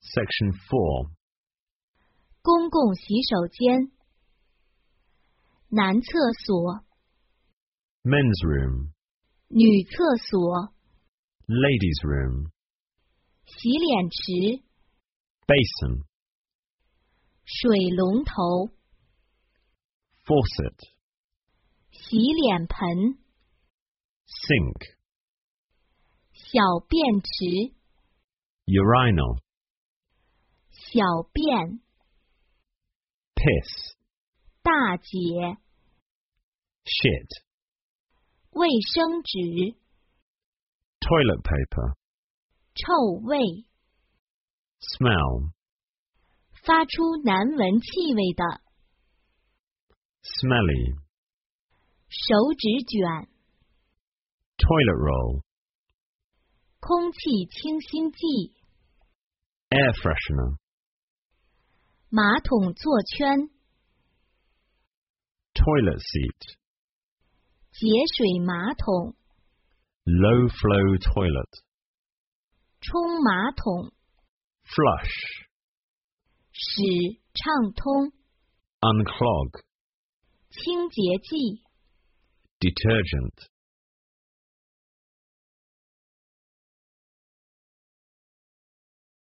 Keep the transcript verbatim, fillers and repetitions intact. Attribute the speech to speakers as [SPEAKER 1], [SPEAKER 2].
[SPEAKER 1] Section four.
[SPEAKER 2] 公共洗手间。男厕所。
[SPEAKER 1] Men's room.
[SPEAKER 2] 女厕所。
[SPEAKER 1] Ladies' room.
[SPEAKER 2] 洗脸池。
[SPEAKER 1] Basin.
[SPEAKER 2] 水龙头。
[SPEAKER 1] Faucet.
[SPEAKER 2] 洗脸盆。
[SPEAKER 1] Sink.
[SPEAKER 2] 小便池。
[SPEAKER 1] Urinal.
[SPEAKER 2] 小便。
[SPEAKER 1] Piss.
[SPEAKER 2] 大姐。
[SPEAKER 1] Shit.
[SPEAKER 2] 卫生纸。
[SPEAKER 1] Toilet paper.
[SPEAKER 2] 臭味。
[SPEAKER 1] Smell.
[SPEAKER 2] 发出难闻气味的。
[SPEAKER 1] Smelly.
[SPEAKER 2] 手指卷。
[SPEAKER 1] Toilet roll.
[SPEAKER 2] 空气清新剂。
[SPEAKER 1] Air freshener.
[SPEAKER 2] 马桶座圈。
[SPEAKER 1] Toilet seat.
[SPEAKER 2] 节水马桶。
[SPEAKER 1] Low flow toilet.
[SPEAKER 2] 冲马桶。
[SPEAKER 1] Flush.
[SPEAKER 2] 使畅通。
[SPEAKER 1] Unclog.
[SPEAKER 2] 清洁剂。
[SPEAKER 1] Detergent.